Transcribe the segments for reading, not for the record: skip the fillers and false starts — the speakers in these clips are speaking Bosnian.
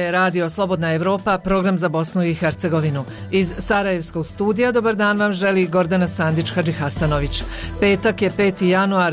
je Radio Slobodna Evropa, program za Bosnu i Hercegovinu. Iz Sarajevskog studija dobar dan vam želi Gordana Sandić-Hadžihasanović. Petak je 5. januar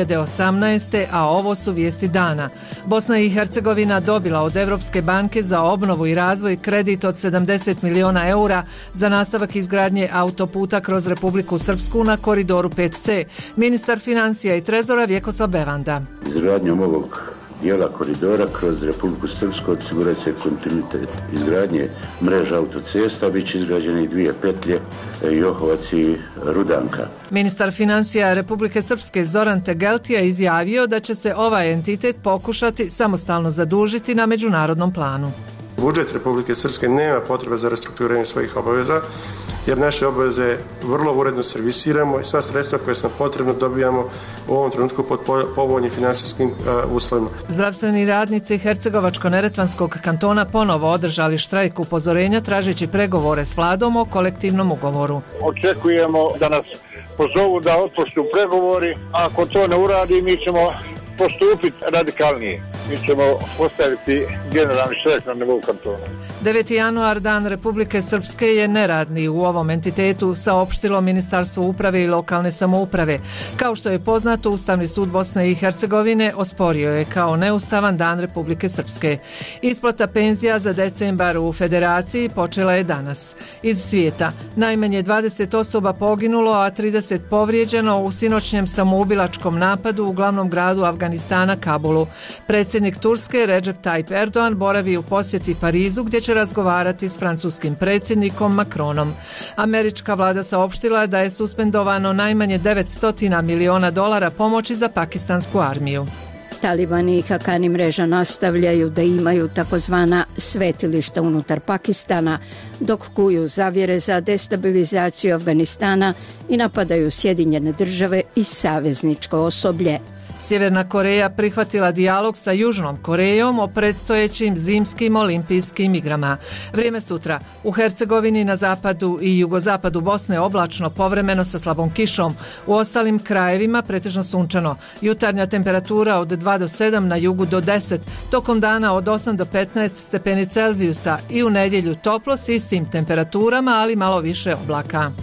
2018. a ovo su vijesti dana. Bosna i Hercegovina dobila od Evropske banke za obnovu i razvoj kredit od 70 miliona eura za nastavak izgradnje autoputa kroz Republiku Srpsku na koridoru 5C. Ministar financija i trezora Vjekoslav Bevanda. Izgradnjom ovog dijela koridora kroz Republiku Srpsku osigurat će kontinuitet izgradnje mreža autocesta, bit će izgrađene i dvije petlje Johovac i Rudanka. Ministar financija Republike Srpske Zoran Tegeltija izjavio da će se ovaj entitet pokušati samostalno zadužiti na međunarodnom planu. Budžet Republike Srpske nema potrebe za restrukturiranje svojih obaveza, jer naše obaveze vrlo uredno servisiramo i sva sredstva koje smo potrebno dobijamo u ovom trenutku pod povoljnim finansijskim uslovima. Zdravstveni radnici Hercegovačko-neretvanskog kantona ponovo održali štrajk upozorenja tražeći pregovore s vladom o kolektivnom ugovoru. Očekujemo da nas pozovu da otpočnu pregovori, a ako to ne uradi mi ćemo postupiti radikalnije. Mi ćemo postaviti generalni štrajk na nivou kantona. 9. januar, dan Republike Srpske, je neradni u ovom entitetu, saopštilo Ministarstvo uprave i lokalne samouprave. Kao što je poznato, Ustavni sud Bosne i Hercegovine osporio je kao neustavan dan Republike Srpske. Isplata penzija za decembar u Federaciji počela je danas. Iz svijeta najmanje 20 osoba poginulo, a 30 povrijeđeno u sinoćnjem samoubilačkom napadu u glavnom gradu Afganistana, Kabulu. Predsjednik Turske Recep Tayyip Erdogan boravi u posjeti Parizu, gdje će razgovarati s francuskim predsjednikom Macronom. Američka vlada saopštila da je suspendovano najmanje $900 miliona pomoći za pakistansku armiju. Talibani i Hakani mreža nastavljaju da imaju takozvana svetilišta unutar Pakistana, dok kuju zavjere za destabilizaciju Afganistana i napadaju Sjedinjene države i savezničko osoblje. Sjeverna Koreja prihvatila dijalog sa Južnom Korejom o predstojećim zimskim olimpijskim igrama. Vrijeme sutra. U Hercegovini, na zapadu i jugozapadu Bosne oblačno, povremeno sa slabom kišom. U ostalim krajevima pretežno sunčano. Jutarnja temperatura od 2 do 7, na jugu do 10. Tokom dana od 8 do 15 stepeni Celzijusa i u nedjelju toplo s istim temperaturama, ali malo više oblaka.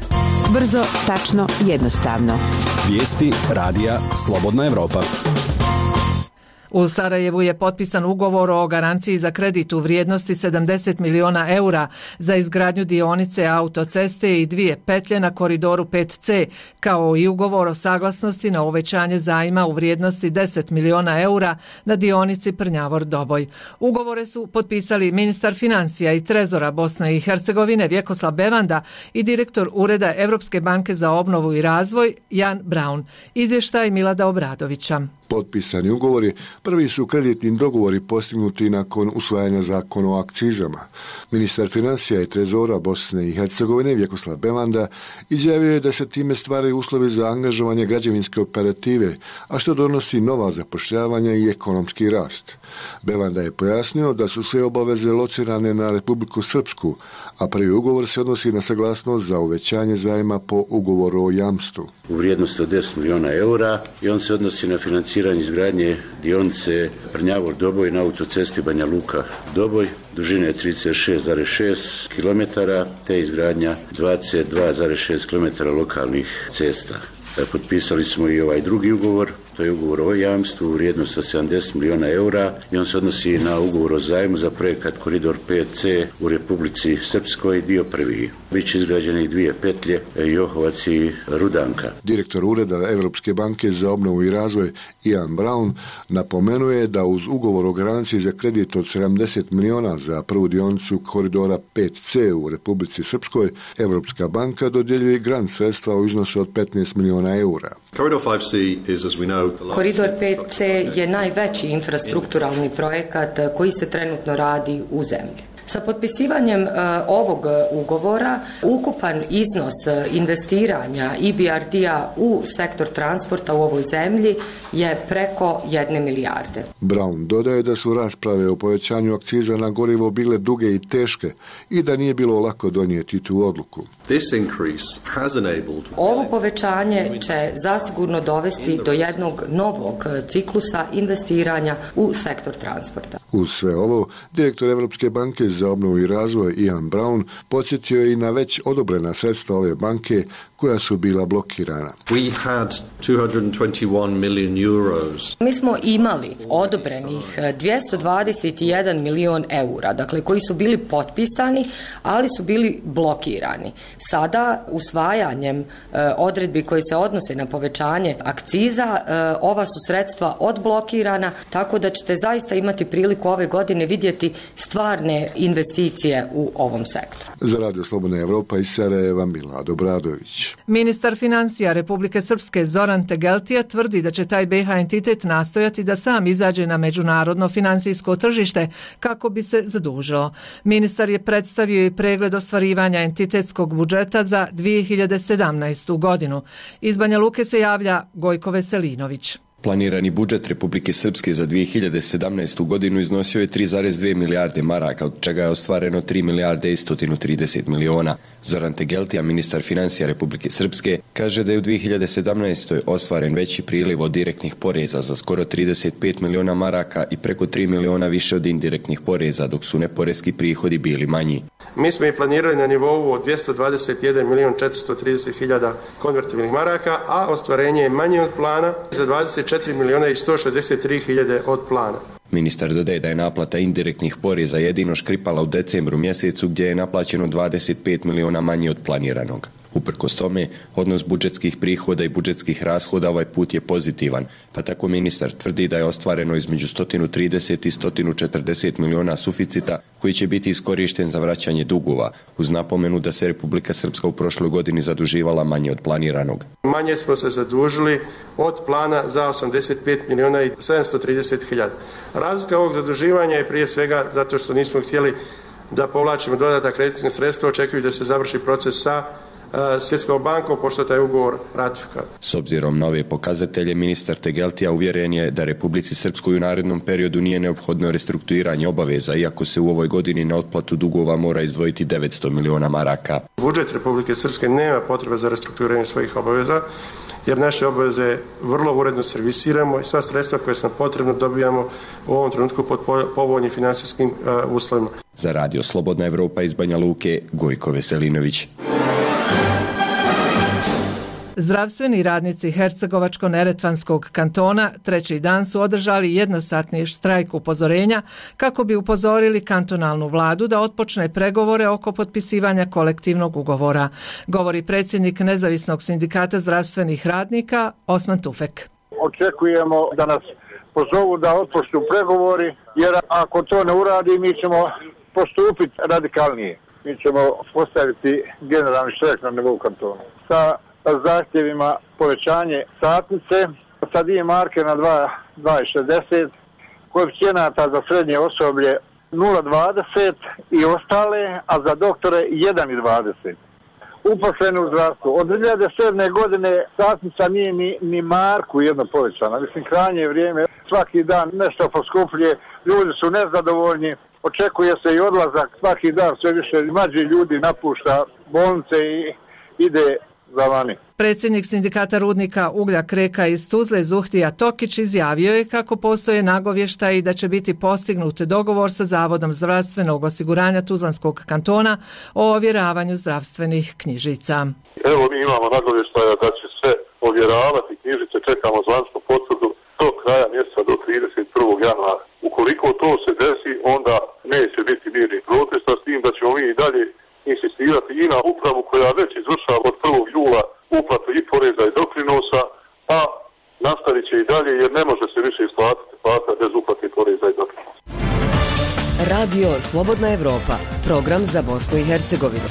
Brzo, tačno, jednostavno. Vijesti radija Slobodna Evropa. U Sarajevu je potpisan ugovor o garanciji za kredit u vrijednosti 70 miliona eura za izgradnju dionice autoceste i dvije petlje na koridoru 5C, kao i ugovor o saglasnosti na uvećanje zajma u vrijednosti 10 miliona eura na dionici Prnjavor-Doboj. Ugovore su potpisali ministar financija i trezora Bosne i Hercegovine Vjekoslav Bevanda i direktor Ureda Evropske banke za obnovu i razvoj Jan Braun. Izvještaj Milada Obradovića. Potpisani ugovori prvi su kreditni dogovori postignuti nakon usvajanja zakona o akcizama. Ministar financija i trezora Bosne i Hercegovine Vjekoslav Bevanda izjavio je da se time stvaraju uslovi za angažovanje građevinske operative, a što donosi nova zapošljavanja i ekonomski rast. Bevanda je pojasnio da su sve obaveze locirane na Republiku Srpsku, a prvi ugovor se odnosi na saglasnost za uvećanje zajma po ugovoru o jamstvu. U vrijednosti od 10 miliona eura i on se odnosi na financiranje izgradnje dionice Prnjavor-Doboj na autocesti Banja Luka-Doboj, dužine 36,6 km, te izgradnja 22,6 km lokalnih cesta. Potpisali smo i ovaj drugi ugovor, to je ugovor o jamstvu u vrijednosti od 70 miliona eura i on se odnosi na ugovor o zajmu za projekat Koridor 5C u Republici Srpskoj, dio prvi. Biće izgrađene i dvije petlje Johovac i Rudanka. Direktor Ureda Evropske banke za obnovu i razvoj Jan Braun napomenuje da uz ugovor o garanciji za kredit od 70 miliona za prvu dionicu Koridora 5C u Republici Srpskoj, Evropska banka dodjeljuje grant sredstva u iznosu od 15 miliona eura. Koridor 5C je najveći infrastrukturalni projekat koji se trenutno radi u zemlji. Sa potpisivanjem ovog ugovora ukupan iznos investiranja EBRD-a u sektor transporta u ovoj zemlji je preko 1 milijarde. Brown dodaje da su rasprave o povećanju akciza na gorivo bile duge i teške i da nije bilo lako donijeti tu odluku. Ovo povećanje će zasigurno dovesti do jednog novog ciklusa investiranja u sektor transporta. Uz sve ovo, direktor Evropske banke za obnovu i razvoj Ian Brown podsjetio je i na već odobrena sredstva ove banke koja su bila blokirana. Mi smo imali odobrenih 221 milion eura, dakle koji su bili potpisani, ali su bili blokirani. Sada, usvajanjem odredbi koji se odnose na povećanje akciza, ova su sredstva odblokirana, tako da ćete zaista imati priliku ove godine vidjeti stvarne investicije u ovom sektoru. Za Radio Slobodna Evropa iz Sarajeva, Milado Bradović. Ministar financija Republike Srpske Zoran Tegeltija tvrdi da će taj BiH entitet nastojati da sam izađe na međunarodno financijsko tržište kako bi se zadužilo. Ministar je predstavio i pregled ostvarivanja entitetskog budžeta za 2017. godinu. Iz Banja Luke se javlja Gojko Veselinović. Planirani budžet Republike Srpske za 2017. godinu iznosio je 3,2 milijarde maraka, od čega je ostvareno 3 milijarde i 130 miliona. Zoran Tegeltija, ministar financija Republike Srpske, kaže da je u 2017. ostvaren veći priliv od direktnih poreza za skoro 35 miliona maraka i preko 3 miliona više od indirektnih poreza, dok su neporeski prihodi bili manji. Mi smo i planirali na nivou od 221 milion 430 hiljada konvertibilnih maraka, a ostvarenje je manje od plana za 24 miliona i 163 hiljade od plana. Ministar dodaje da je naplata indirektnih poreza jedino škripala u decembru mjesecu gdje je naplaćeno 25 miliona manje od planiranog. Uprkos tome, odnos budžetskih prihoda i budžetskih rashoda ovaj put je pozitivan, pa tako ministar tvrdi da je ostvareno između 130 i 140 miliona suficita koji će biti iskorišten za vraćanje dugova, uz napomenu da se Republika Srpska u prošloj godini zaduživala manje od planiranog. Manje smo se zadužili od plana za 85 miliona i 730 hiljada. Razlika ovog zaduživanja je prije svega zato što nismo htjeli da povlačimo dodatna kreditna sredstva, očekujući da se završi proces sa Svjetskom bankom, pošto taj ugovor ratifikovan. S obzirom na ove pokazatelje, ministar Tegeltija uvjeren je da Republici Srpskoj u narednom periodu nije neophodno restrukturiranje obaveza, iako se u ovoj godini na otplatu dugova mora izdvojiti 900 miliona maraka. Budžet Republike Srpske nema potrebe za restrukturiranje svojih obaveza, jer naše obaveze vrlo uredno servisiramo i sva sredstva koje su nam potrebno dobijamo u ovom trenutku pod povoljnim finansijskim uslovima. Za Radio Slobodna Evropa iz Banja Luke, Gojko Veselinović. Zdravstveni radnici Hercegovačko-neretvanskog kantona treći dan su održali jednosatni štrajk upozorenja kako bi upozorili kantonalnu vladu da otpočne pregovore oko potpisivanja kolektivnog ugovora, govori predsjednik Nezavisnog sindikata zdravstvenih radnika Osman Tufek. Očekujemo da nas pozovu da otpočnu pregovori, jer ako to ne uradi mi ćemo postupiti radikalnije. Mi ćemo postaviti generalni štrajk na nivou kantona sa zahtjevima povećanje satnice sa 2 marke na 2,60, koeficijenata za srednje osoblje 0,20 i ostale, a za doktore 1,20. Uposleni u zdravstvu. Od 2007. godine satnica nije ni marku jedno povećana. Mislim, krajnje vrijeme, svaki dan nešto poskupljuje, ljudi su nezadovoljni, očekuje se i odlazak, svaki dan sve više mlađi ljudi napušta bolnice i ide za vani. Predsjednik sindikata rudnika uglja Kreka iz Tuzle Zuhtija Tokić izjavio je kako postoje nagovještaj i da će biti postignut dogovor sa Zavodom zdravstvenog osiguranja Tuzlanskog kantona o ovjeravanju zdravstvenih knjižica. Evo mi imamo nagovještaja da će sve ovjeravati knjižice, čekamo zvaničnu potvrdu do kraja mjeseca, do 31. januara. Ukoliko to se desi, onda neće biti mirnih protesta, s tim da ćemo mi i dalje insistirati i na upravu koja već izvršava od 1. jula uplatu i poreza i doprinosa, a nastavit će i dalje jer ne može se više isplatiti plata bez uplate poreza i doprinosa. Radio Slobodna Evropa, program za Bosnu i Hercegovinu.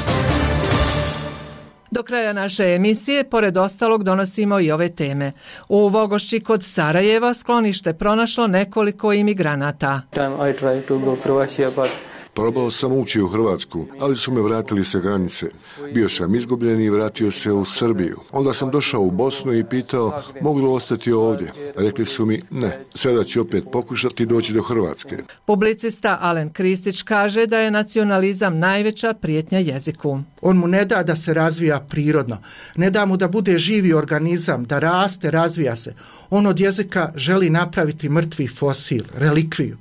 Do kraja naše emisije, pored ostalog, donosimo i ove teme. U Vogošći kod Sarajeva sklonište pronašlo nekoliko imigranata. Probao sam ući u Hrvatsku, ali su me vratili sa granice. Bio sam izgubljen i vratio se u Srbiju. Onda sam došao u Bosnu i pitao mogu li ostati ovdje. Rekli su mi ne, sada ću opet pokušati doći do Hrvatske. Publicista Alen Kristić kaže da je nacionalizam najveća prijetnja jeziku. On mu ne da da se razvija prirodno, ne da mu da bude živi organizam, da raste, razvija se. On od jezika želi napraviti mrtvi fosil, relikviju.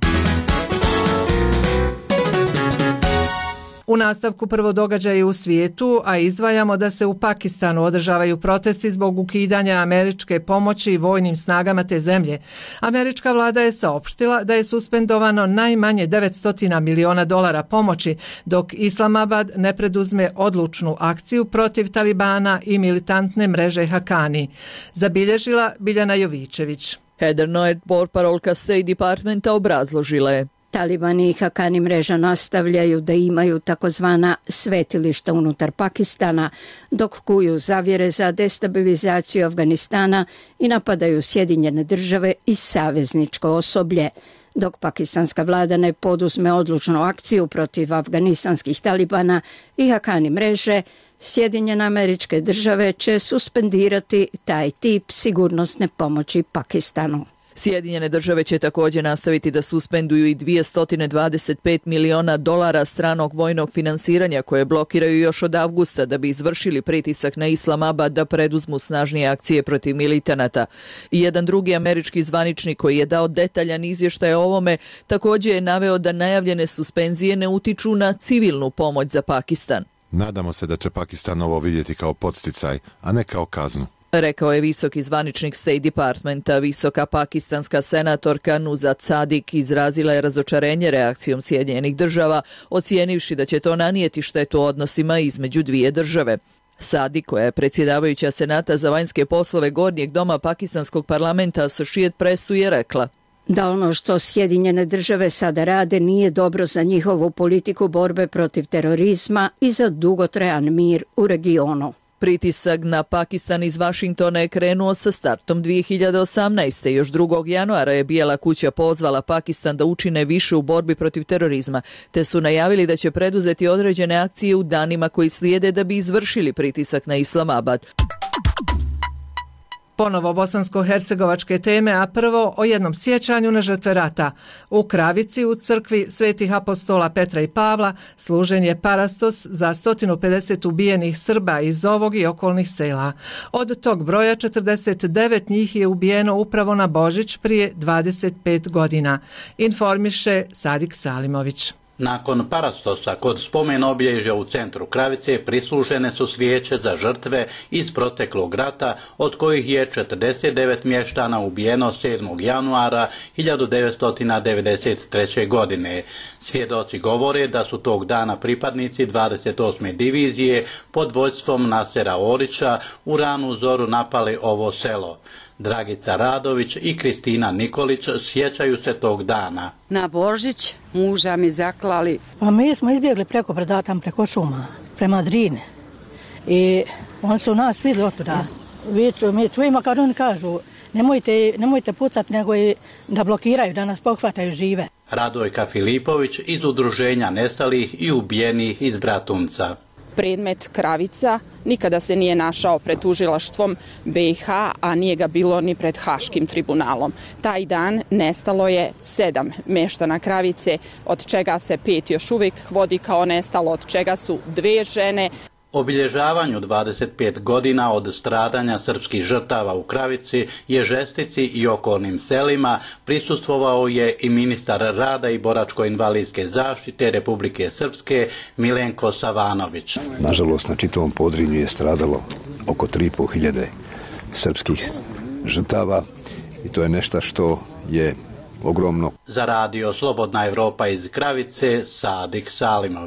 U nastavku prvo događaji u svijetu, a izdvajamo da se u Pakistanu održavaju protesti zbog ukidanja američke pomoći vojnim snagama te zemlje. Američka vlada je saopštila da je suspendovano najmanje $900 miliona pomoći, dok Islamabad ne preduzme odlučnu akciju protiv Talibana i militantne mreže Hakani. Zabilježila Biljana Jovičević. Heather Nauert, portparolka State Departmenta, obrazložila je. Talibani i Hakani mreža nastavljaju da imaju takozvana svetilišta unutar Pakistana, dok kuju zavjere za destabilizaciju Afganistana i napadaju Sjedinjene države i savezničko osoblje. Dok pakistanska vlada ne poduzme odlučnu akciju protiv afganistanskih Talibana i Hakani mreže, Sjedinjene Američke Države će suspendirati taj tip sigurnosne pomoći Pakistanu. Sjedinjene države će također nastaviti da suspenduju i $225 miliona stranog vojnog finansiranja koje blokiraju još od avgusta da bi izvršili pritisak na Islamabad da preduzmu snažnije akcije protiv militanata. I jedan drugi američki zvaničnik koji je dao detaljan izvještaj o ovome također je naveo da najavljene suspenzije ne utiču na civilnu pomoć za Pakistan. Nadamo se da će Pakistan ovo vidjeti kao podsticaj, a ne kao kaznu, rekao je visoki zvaničnik State Departmenta. Visoka pakistanska senatorka Nuzat Sadik izrazila je razočarenje reakcijom Sjedinjenih država, ocijenivši da će to nanijeti štetu odnosima između dvije države. Sadik, koja je predsjedavajuća Senata za vanjske poslove Gornjeg doma pakistanskog parlamenta, Associated Pressu je rekla da ono što Sjedinjene države sada rade nije dobro za njihovu politiku borbe protiv terorizma i za dugotrajan mir u regionu. Pritisak na Pakistan iz Vašingtona je krenuo sa startom 2018. Još 2. januara je Bijela kuća pozvala Pakistan da učine više u borbi protiv terorizma, te su najavili da će preduzeti određene akcije u danima koji slijede da bi izvršili pritisak na Islamabad. Ponovo bosansko-hercegovačke teme, a prvo o jednom sjećanju na žrtve rata. U Kravici u crkvi Svetih apostola Petra i Pavla služen je parastos za 150 ubijenih Srba iz ovog i okolnih sela. Od tog broja 49 njih je ubijeno upravo na Božić prije 25 godina, informiše Sadik Salimović. Nakon parastosa kod spomen obilježja u centru Kravice prislužene su svijeće za žrtve iz proteklog rata, od kojih je 49 mještana ubijeno 7. januara 1993. godine. Svjedoci govore da su tog dana pripadnici 28. divizije pod vodstvom Nasera Orića u ranu zoru napali ovo selo. Dragica Radović i Kristina Nikolić sjećaju se tog dana. Na Božić muža mi zaklali. Pa mi smo izbjegli preko šuma, prema Drine. I oni su nas vidjeli otuda. Mi čujemo kad oni kažu nemojte pucati, nego i da blokiraju, da nas pohvataju žive. Radojka Filipović iz udruženja nestalih i ubijenih iz Bratunca. Predmet Kravica nikada se nije našao pred tužilaštvom BiH, a nije ga bilo ni pred Haškim tribunalom. Taj dan nestalo je 7 mještana Kravice, od čega se 5 još uvijek vodi kao nestalo, od čega su 2 žene. Obilježavanju 25 godina od stradanja srpskih žrtava u Kravici, Ježestici i okolnim selima prisustvovao je i ministar rada i boračko-invalidske zaštite Republike Srpske Milenko Savanović. Nažalost, na čitavom Podrinju je stradalo oko 3.500 srpskih žrtava i to je nešto što je ogromno. Za radio Slobodna Evropa iz Kravice, Sadik Salimović.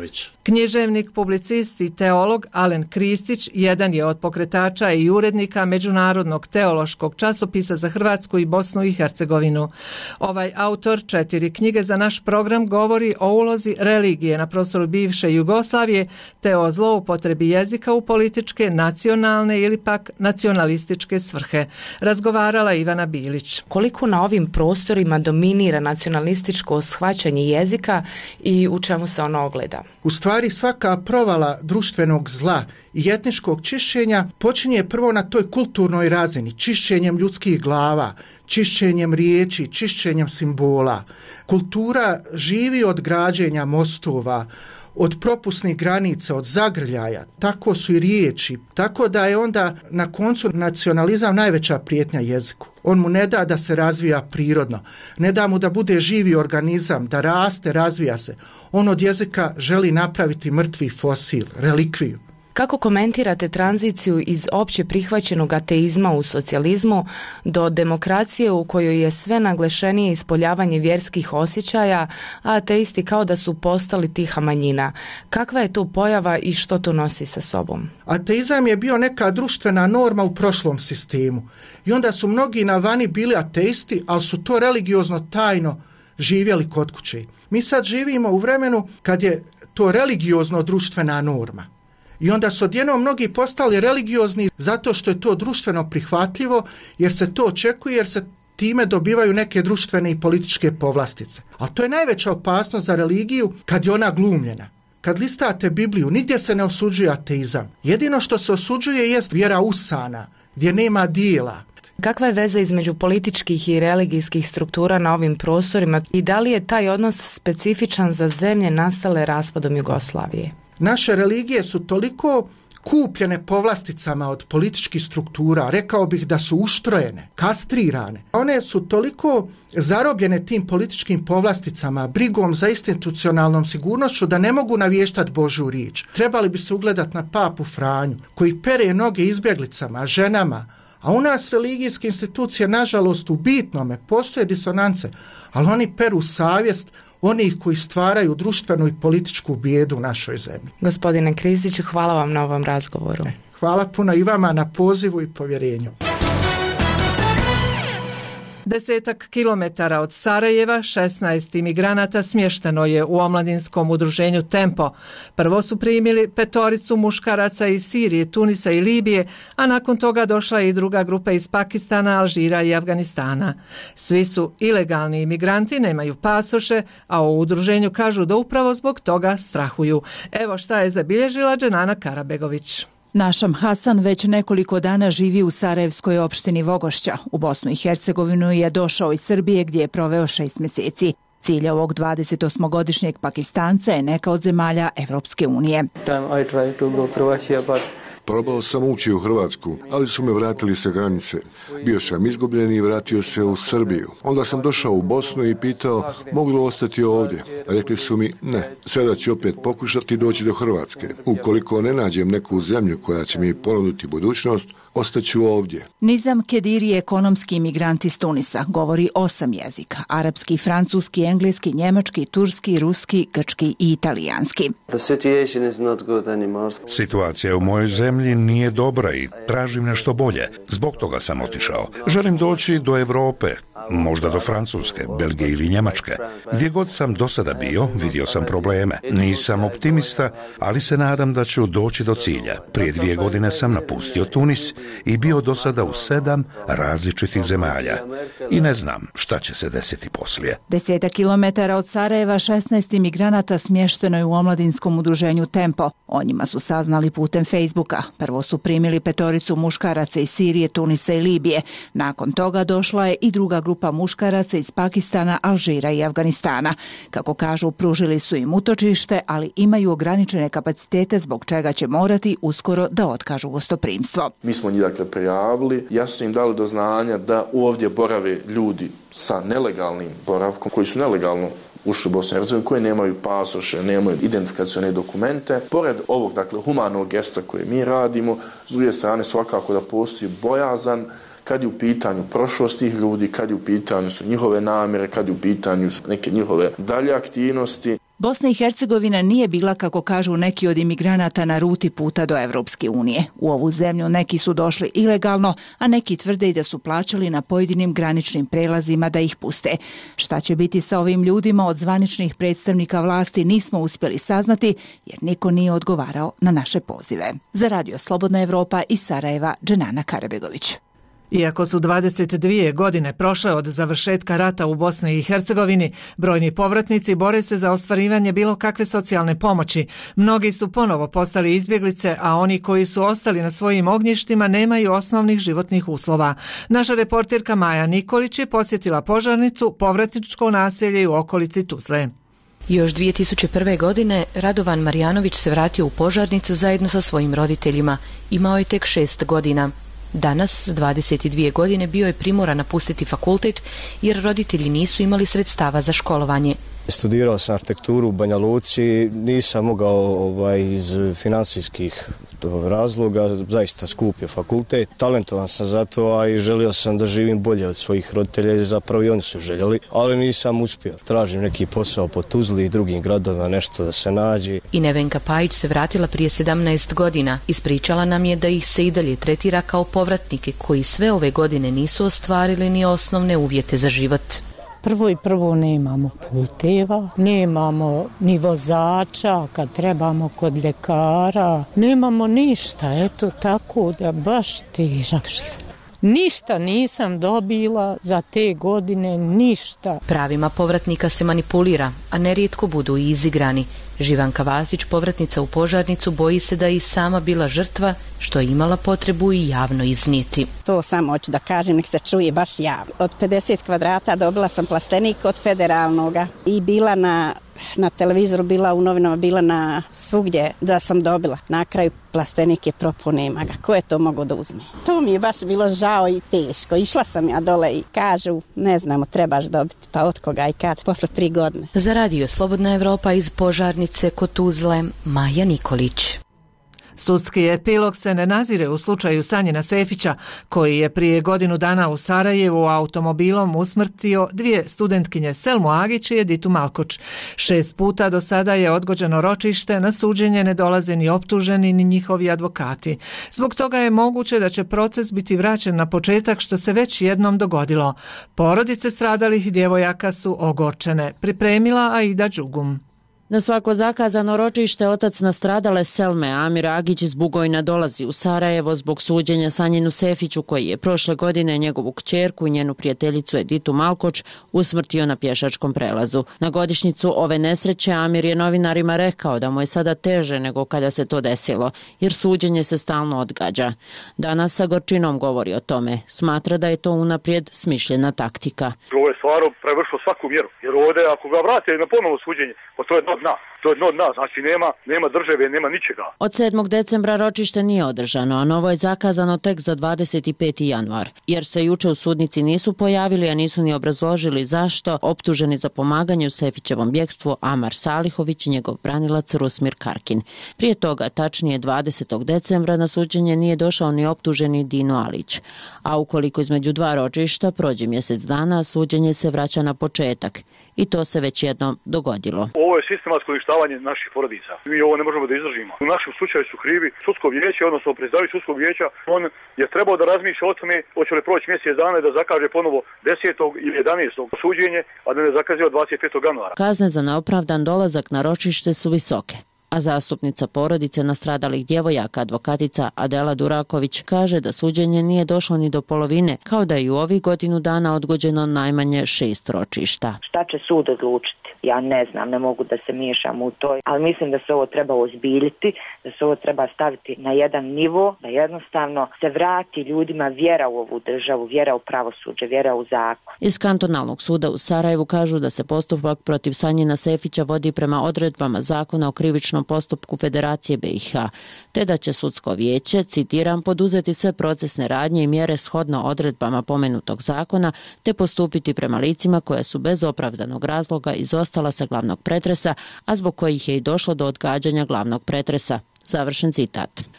Književnik, publicist i teolog Alen Kristić jedan je od pokretača i urednika Međunarodnog teološkog časopisa za Hrvatsku i Bosnu i Hercegovinu. Ovaj autor 4 knjige za naš program govori o ulozi religije na prostoru bivše Jugoslavije te o zloupotrebi jezika u političke, nacionalne ili pak nacionalističke svrhe. Razgovarala Ivana Bilić. Koliko na ovim prostorima dominira nacionalističko shvaćanje jezika i u čemu se ono ogleda? U stvari svaka provala društvenog zla i etničkog čišćenja počinje prvo na toj kulturnoj razini, čišćenjem ljudskih glava, čišćenjem riječi, čišćenjem simbola. Kultura živi od građenja mostova, od propusnih granica, od zagrljaja, tako su i riječi. Tako da je onda na koncu nacionalizam najveća prijetnja jeziku. On mu ne da da se razvija prirodno, ne da mu da bude živi organizam, da raste, razvija se. On od jezika želi napraviti mrtvi fosil, relikviju. Kako komentirate tranziciju iz opće prihvaćenog ateizma u socijalizmu do demokracije u kojoj je sve naglašenije ispoljavanje vjerskih osjećaja, a ateisti kao da su postali tiha manjina? Kakva je to pojava i što to nosi sa sobom? Ateizam je bio neka društvena norma u prošlom sistemu i onda su mnogi na vani bili ateisti, ali su to religiozno tajno živjeli kod kuće. Mi sad živimo u vremenu kad je to religiozno društvena norma. I onda su odjednom mnogi postali religiozni zato što je to društveno prihvatljivo, jer se to očekuje, jer se time dobivaju neke društvene i političke povlastice. Ali to je najveća opasnost za religiju kad je ona glumljena. Kad listate Bibliju, nigdje se ne osuđuje ateizam. Jedino što se osuđuje jest vjera usana, gdje nema dijela. Kakva je veza između političkih i religijskih struktura na ovim prostorima i da li je taj odnos specifičan za zemlje nastale raspadom Jugoslavije? Naše religije su toliko kupljene povlasticama od političkih struktura, rekao bih da su uštrojene, kastrirane. One su toliko zarobljene tim političkim povlasticama, brigom za institucionalnom sigurnošću da ne mogu navještati Božju riječ. Trebali bi se ugledati na papu Franju, koji pere noge izbjeglicama, ženama, a u nas religijske institucije, nažalost, u bitnome postoje disonance, ali oni peru savjest onih koji stvaraju društvenu i političku bijedu u našoj zemlji. Gospodine Kristiću, hvala vam na ovom razgovoru. Hvala puno i vama na pozivu i povjerenju. 10 kilometara od Sarajeva 16 imigranata smješteno je u omladinskom udruženju Tempo. Prvo su primili 5 muškaraca iz Sirije, Tunisa i Libije, a nakon toga došla i druga grupa iz Pakistana, Alžira i Afganistana. Svi su ilegalni imigranti, nemaju pasoše, a u udruženju kažu da upravo zbog toga strahuju. Evo šta je zabilježila Dženana Karabegović. Našam Hasan već nekoliko dana živi u Sarajevskoj opštini Vogošća. U Bosnu i Hercegovinu je došao iz Srbije gdje je proveo 6 mjeseci. Cilj ovog 28-godišnjeg Pakistanca je neka od zemalja Evropske unije. Probao sam ući u Hrvatsku, ali su me vratili sa granice. Bio sam izgubljen i vratio se u Srbiju. Onda sam došao u Bosnu i pitao mogu li ostati ovdje. Rekli su mi ne, sada ću opet pokušati doći do Hrvatske. Ukoliko ne nađem neku zemlju koja će mi ponuditi budućnost, ostaću ovdje. Nizam Kediri je ekonomski imigrant iz Tunisa. Govori 8 jezika. Arapski, francuski, engleski, njemački, turski, ruski, grčki i italijanski. Situacija u mojoj zemlji nije dobra i tražim nešto bolje. Zbog toga sam otišao. Želim doći do Europe, možda do Francuske, Belgije ili Njemačke. Gdje god sam do sada bio, vidio sam probleme. Nisam optimista, ali se nadam da ću doći do cilja. Prije 2 godine sam napustio Tunis i bio do sada u 7 različitih zemalja. I ne znam šta će se desiti poslije. 10 kilometara od Sarajeva 16 imigranata smješteno je u omladinskom udruženju Tempo. O njima su saznali putem Facebooka. Prvo su primili 5 muškaraca iz Sirije, Tunisa i Libije. Nakon toga došla je i druga grupa muškaraca iz Pakistana, Alžira i Afganistana. Kako kažu, pružili su im utočište, ali imaju ograničene kapacitete zbog čega će morati uskoro da otkažu gostoprimstvo. Mi smo njih dakle prijavili, jasno im dali do znanja da ovdje borave ljudi sa nelegalnim boravkom, koji su nelegalno ušli u Bosnu i Hercegovinu, koji nemaju pasoše, nemaju identifikacione dokumente. Pored ovog, dakle, humanog gesta koje mi radimo, s druge strane svakako da postoji bojazan kad je u pitanju prošlost tih ljudi, kad je u pitanju su njihove namjere, kad je u pitanju su neke njihove dalje aktivnosti. Bosna i Hercegovina nije bila, kako kažu neki od imigranata, na ruti puta do Evropske unije. U ovu zemlju neki su došli ilegalno, a neki tvrde i da su plaćali na pojedinim graničnim prelazima da ih puste. Šta će biti sa ovim ljudima od zvaničnih predstavnika vlasti nismo uspjeli saznati, jer niko nije odgovarao na naše pozive. Za Radio Slobodna Evropa iz Sarajeva, Dženana Karabegović. Iako su 22 godine prošle od završetka rata u Bosni i Hercegovini, brojni povratnici bore se za ostvarivanje bilo kakve socijalne pomoći. Mnogi su ponovo postali izbjeglice, a oni koji su ostali na svojim ognjištima nemaju osnovnih životnih uslova. Naša reporterka Maja Nikolić je posjetila Požarnicu, povratničko naselje u okolici Tuzle. Još 2001. godine Radovan Marjanović se vratio u Požarnicu zajedno sa svojim roditeljima. Imao je tek 6 godina. Danas, s 22 godine, bio je primoran napustiti fakultet jer roditelji nisu imali sredstava za školovanje. Studirao sam arhitekturu u Banja Luci, nisam mogao iz finansijskih razloga, zaista skup je fakultet. Talentovan sam za to, a i želio sam da živim bolje od svojih roditelja, zapravo i oni su željeli, ali nisam uspio. Tražim neki posao po Tuzli i drugim gradovima, nešto da se nađe. I Nevenka Pajić se vratila prije 17 godina. Ispričala nam je da ih se i dalje tretira kao povratnike koji sve ove godine nisu ostvarili ni osnovne uvjete za život. Prvo nemamo puteva, nemamo ni vozača kad trebamo kod ljekara, nemamo ništa, eto tako da baš težak život. Ništa nisam dobila za te godine, ništa. Pravima povratnika se manipulira, a nerijetko budu i izigrani. Živanka Vasić, povratnica u Požarnicu, boji se da je i sama bila žrtva, što je imala potrebu i javno iznijeti. To samo hoću da kažem, nek se čuje baš javno. Od 50 kvadrata dobila sam plastenik od federalnoga i bila na televizoru, bila u novinama, bila na svugdje da sam dobila. Na kraju plastenik je propao, nema ga. Ko je to mogao da uzme? To mi je baš bilo žao i teško. Išla sam ja dole i kažu, ne znamo, trebaš dobiti. Pa od koga i kad? Posle 3 godine. Za Radio Slobodna Evropa iz Požarnice kod Tuzle, Maja Nikolić. Sudski epilog se ne nazire u slučaju Sanjina Sefića, koji je prije godinu dana u Sarajevu automobilom usmrtio 2 studentkinje Selmu Agić i Editu Malkoč. 6 puta do sada je odgođeno ročište, na suđenje ne dolaze ni optuženi ni njihovi advokati. Zbog toga je moguće da će proces biti vraćen na početak, što se već jednom dogodilo. Porodice stradalih djevojaka su ogorčene, pripremila Aida Đugum. Na svako zakazano ročište otac nastradale Selme Amir Agić iz Bugojna dolazi u Sarajevo zbog suđenja Sanjinu Sefiću, koji je prošle godine njegovu kćerku i njenu prijateljicu Editu Malkoč usmrtio na pješačkom prelazu. Na godišnjicu ove nesreće Amir je novinarima rekao da mu je sada teže nego kada se to desilo, jer suđenje se stalno odgađa. Danas sa gorčinom govori o tome. Smatra da je to unaprijed smišljena taktika. Ovo je stvarno prevršilo svaku mjeru, jer ovdje ako ga vrate na ponovno suđenje, pa to je dno dna, znači nema države, nema ničega. Od 7. decembra ročište nije održano, a novo je zakazano tek za 25. januar. Jer se juče u sudnici nisu pojavili, a nisu ni obrazložili zašto, optuženi za pomaganje u Sefićevom bjegstvu Amar Salihović i njegov branilac Rusmir Karkin. Prije toga, tačnije 20. decembra, na suđenje nije došao ni optuženi Dino Alić. A ukoliko između 2 ročišta prođe mjesec dana, suđenje se vraća na početak. I to se već jednom dogodilo. Ovo je sistematsko uništavanje naših porodica. Mi ovo ne možemo da izdržimo. U našem slučaju su krivi sudsko vijeće, odnosno predstavnik sudskog vijeća. On je trebao da razmišlja o tome hoće li proći mjesec dana i da zakaže ponovo 10. ili 11. suđenje, a da ne zakaže od 25. januara. Kazne za neopravdan dolazak na ročište su visoke. A zastupnica porodice nastradalih djevojaka, advokatica Adela Duraković, kaže da suđenje nije došlo ni do polovine, kao da je i u ovih godinu dana odgođeno najmanje 6 ročišta. Šta će sud odlučiti? Ja ne znam, ne mogu da se miješam u to, ali mislim da se ovo treba ozbiljiti, da se ovo treba staviti na jedan nivo, da jednostavno se vrati ljudima vjera u ovu državu, vjera u pravosuđe, vjera u zakon. Iz kantonalnog suda u Sarajevu kažu da se postupak protiv Sanjina Sefića vodi prema odredbama zakona o krivičnom postupku Federacije BiH, te da će sudsko vijeće, citiram, poduzeti sve procesne radnje i mjere shodno odredbama pomenutog zakona, te postupiti prema licima koja su bez opravdanog razloga izostala sa glavnog pretresa, a zbog kojih je i došlo do odgađanja glavnog pretresa. Završen citat.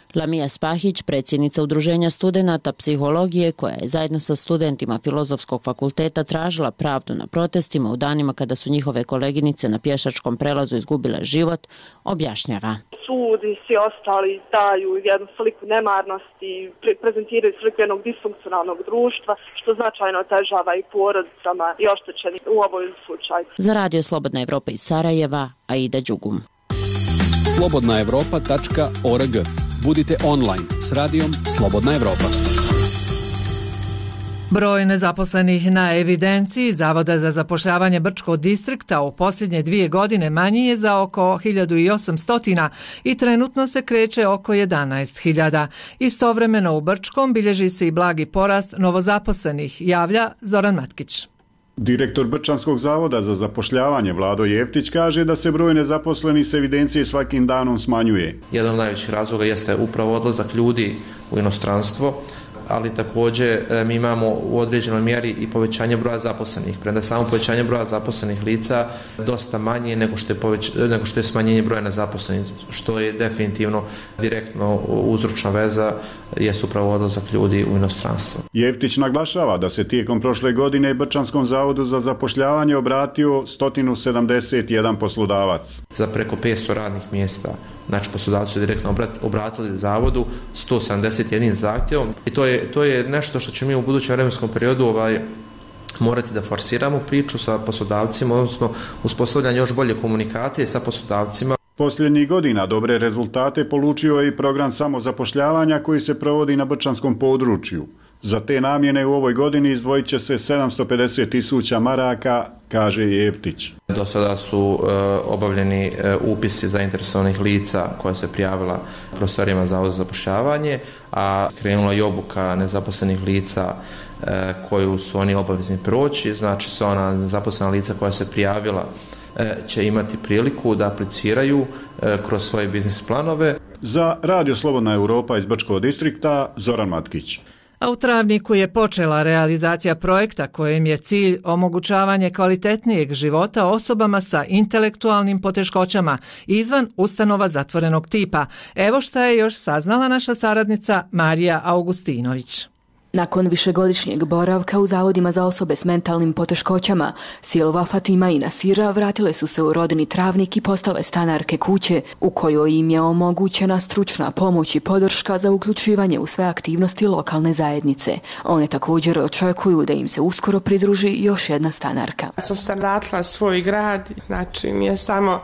Lamija Spahić, predsjednica Udruženja studenata psihologije, koja je zajedno sa studentima Filozofskog fakulteta tražila pravdu na protestima u danima kada su njihove koleginice na pješačkom prelazu izgubile život, objašnjava. Sud i svi ostali daju jednu sliku nemarnosti, prezentiraju sliku jednog disfunkcionalnog društva, što značajno otežava i porodicama i oštećenim u ovom slučaju. Za Radio Slobodna Evropa iz Sarajeva, Aida Đugum. slobodnaevropa.org. Budite online s radijom Slobodna Evropa. Broj nezaposlenih na evidenciji Zavoda za zapošljavanje Brčkog distrikta u posljednje 2 godine manji je za oko 1800 i trenutno se kreće oko 11.000. Istovremeno u Brčkom bilježi se i blagi porast novozaposlenih, javlja Zoran Matkić. Direktor Brčanskog zavoda za zapošljavanje Vlado Jeftić kaže da se broj nezaposlenih s evidencije svakim danom smanjuje. Jedan od najvećih razloga jeste upravo odlazak ljudi u inostranstvo, ali također mi imamo u određenoj mjeri i povećanje broja zaposlenih. Premda samo povećanje broja zaposlenih lica dosta manje nego što je smanjenje broja nezaposlenih, što je definitivno direktno uzročna veza jest upravo odlazak ljudi u inostranstvo. Jeftić naglašava da se tijekom prošle godine Brčanskom zavodu za zapošljavanje obratio 171 poslodavac. Za preko 500 radnih mjesta. Znači, poslodavci su direktno obratili zavodu 171 zahtjevom i to je nešto što ćemo mi u budućem vremenskom periodu morati da forsiramo priču sa poslodavcima, odnosno uspostavljanje još bolje komunikacije sa poslodavcima. Posljednjih godina dobre rezultate polučio je i program samozapošljavanja koji se provodi na brčanskom području. Za te namjene u ovoj godini izdvojit će se 750.000 maraka, kaže Jeftić. Do sada su obavljeni upisi zainteresovanih lica koja se prijavila prostorijama Zavoda za zapošljavanje, a krenula i obuka nezaposlenih lica koju su oni obavezni proći, znači sva ona nezaposlena lica koja se prijavila će imati priliku da apliciraju kroz svoje biznis planove. Za Radio Slobodna Europa iz Brčkog distrikta, Zoran Matkić. A u travniku je počela realizacija projekta kojem je cilj omogućavanje kvalitetnijeg života osobama sa intelektualnim poteškoćama izvan ustanova zatvorenog tipa. Evo šta je još saznala naša saradnica Marija Augustinović. Nakon višegodišnjeg boravka u zavodima za osobe s mentalnim poteškoćama, Silva, Fatima i Nasira vratile su se u rodini Travnik i postale stanarke kuće u kojoj im je omogućena stručna pomoć i podrška za uključivanje u sve aktivnosti lokalne zajednice. One također očekuju da im se uskoro pridruži još jedna stanarka. Sam standardila svoj grad, znači nije samo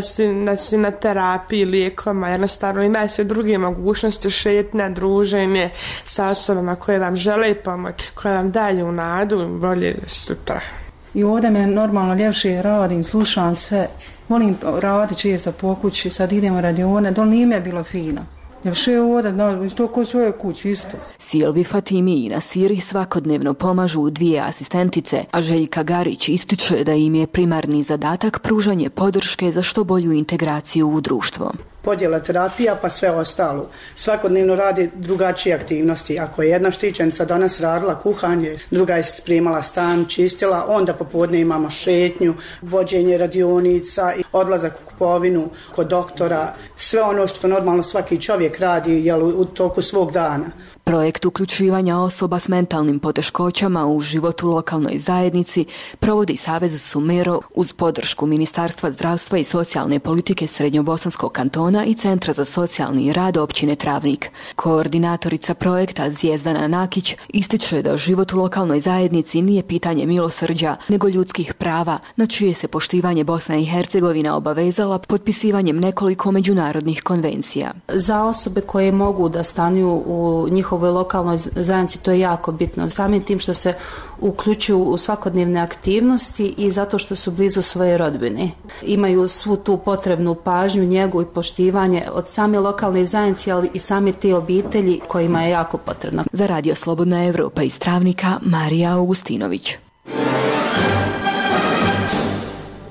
da si na terapiji, lijekovima, jednostavno ima sve druge mogućnosti, šetnja, druženje sa osobama koje vam žele pomoć, koja vam daju nadu i bolje sutra. I ovdje me normalno ljepše radim, slušam sve, volim raditi često po kući, sad idemo radione, doli nije mi bilo fino. Ljepše ovdje, isto ko svoje kući, isto. Silvi, Fatimi i Nasiri svakodnevno pomažu 2 asistentice, a Željka Garić ističe da im je primarni zadatak pružanje podrške za što bolju integraciju u društvo. Podjela terapija pa sve ostalo. Svakodnevno radi drugačije aktivnosti. Ako je jedna štićenica danas radila kuhanje, druga je spremala stan, čistila, onda popodne imamo šetnju, vođenje radionica, odlazak u kupovinu kod doktora, sve ono što normalno svaki čovjek radi u toku svog dana. Projekt uključivanja osoba s mentalnim poteškoćama u život u lokalnoj zajednici provodi Savez Sumero uz podršku Ministarstva zdravstva i socijalne politike Srednjobosanskog kantona i Centra za socijalni rad općine Travnik. Koordinatorica projekta Zjezdana Nakić ističe da život u lokalnoj zajednici nije pitanje milosrđa, nego ljudskih prava, na čije se poštivanje Bosna i Hercegovina obavezala potpisivanjem nekoliko međunarodnih konvencija. Za osobe koje mogu da stanuju u njihovoj lokalnoj zajednici to je jako bitno. Samim tim što se uključuju u svakodnevne aktivnosti i zato što su blizu svoje rodbine. Imaju svu tu potrebnu pažnju, njegu i poštivanje od same lokalne zajednice, ali i same te obitelji kojima je jako potrebno. Za Radio Slobodna Evropa iz Travnika, Marija Augustinović.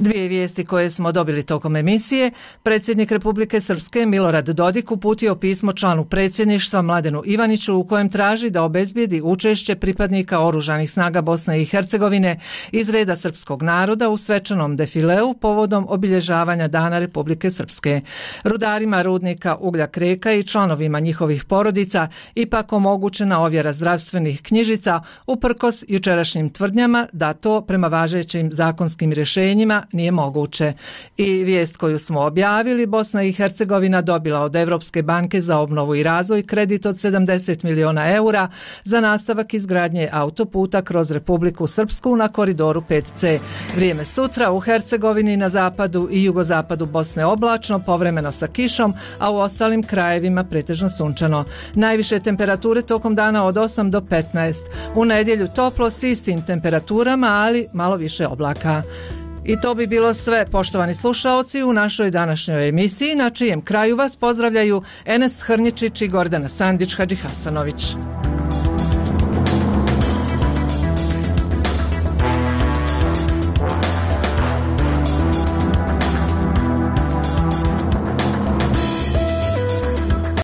Dvije vijesti koje smo dobili tokom emisije. Predsjednik Republike Srpske Milorad Dodik uputio pismo članu predsjedništva Mladenu Ivaniću u kojem traži da obezbijedi učešće pripadnika oružanih snaga Bosne i Hercegovine iz reda srpskog naroda u svečanom defileu povodom obilježavanja Dana Republike Srpske. Rudarima rudnika Ugljak Reka i članovima njihovih porodica ipak omogućena ovjera zdravstvenih knjižica uprkos jučerašnjim tvrdnjama da to prema važećim zakonskim rješenjima nije moguće. I vijest koju smo objavili, Bosna i Hercegovina dobila od Evropske banke za obnovu i razvoj kredit od 70 miliona eura za nastavak izgradnje autoputa kroz Republiku Srpsku na koridoru 5C. Vrijeme sutra u Hercegovini na zapadu i jugozapadu Bosne oblačno, povremeno sa kišom, a u ostalim krajevima pretežno sunčano. Najviše temperature tokom dana od 8 do 15. U nedjelju toplo s istim temperaturama, ali malo više oblaka. I to bi bilo sve, poštovani slušaoci, u našoj današnjoj emisiji, na čijem kraju vas pozdravljaju Enes Hrnjičić i Gordana Sandić Hadžihasanović.